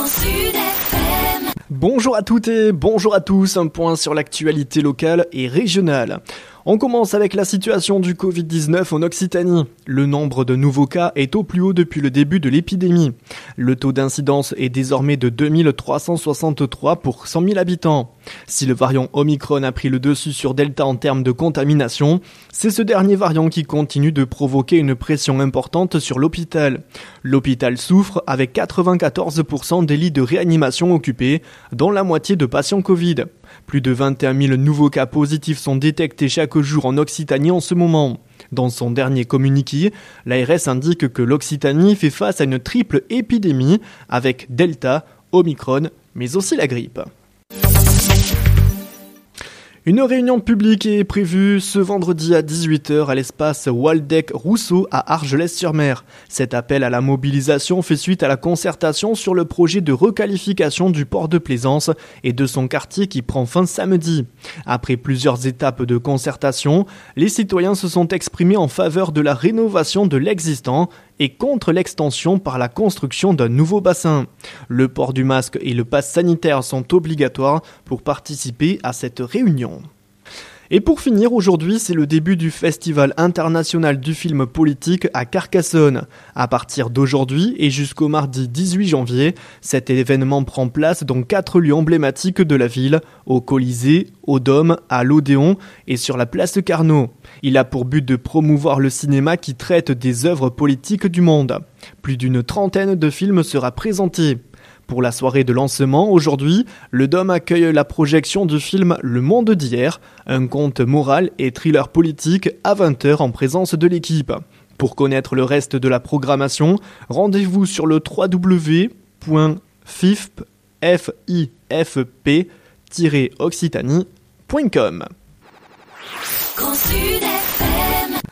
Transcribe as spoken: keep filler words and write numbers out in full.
Sud F M. Bonjour à toutes et bonjour à tous, un point sur l'actualité locale et régionale. On commence avec la situation du covid dix-neuf en Occitanie. Le nombre de nouveaux cas est au plus haut depuis le début de l'épidémie. Le taux d'incidence est désormais de deux mille trois cent soixante-trois pour cent mille habitants. Si le variant Omicron a pris le dessus sur Delta en termes de contamination, c'est ce dernier variant qui continue de provoquer une pression importante sur l'hôpital. L'hôpital souffre avec quatre-vingt-quatorze pour cent des lits de réanimation occupés, dont la moitié de patients Covid. Plus de vingt et un mille nouveaux cas positifs sont détectés chaque jour en Occitanie en ce moment. Dans son dernier communiqué, l'A R S indique que l'Occitanie fait face à une triple épidémie avec Delta, Omicron, mais aussi la grippe. Une réunion publique est prévue ce vendredi à dix-huit heures à l'espace Waldeck-Rousseau à Argelès-sur-Mer. Cet appel à la mobilisation fait suite à la concertation sur le projet de requalification du port de Plaisance et de son quartier qui prend fin samedi. Après plusieurs étapes de concertation, les citoyens se sont exprimés en faveur de la rénovation de l'existant et contre l'extension par la construction d'un nouveau bassin. Le port du masque et le pass sanitaire sont obligatoires pour participer à cette réunion. Et pour finir, aujourd'hui, c'est le début du Festival international du film politique à Carcassonne. À partir d'aujourd'hui et jusqu'au mardi dix-huit janvier, cet événement prend place dans quatre lieux emblématiques de la ville, au Colisée, au Dôme, à l'Odéon et sur la place Carnot. Il a pour but de promouvoir le cinéma qui traite des œuvres politiques du monde. Plus d'une trentaine de films sera présentés. Pour la soirée de lancement, aujourd'hui, le Dôme accueille la projection du film Le Monde d'hier, un conte moral et thriller politique à vingt heures en présence de l'équipe. Pour connaître le reste de la programmation, rendez-vous sur le w w w point fifp tiret occitanie point com. Grand Sud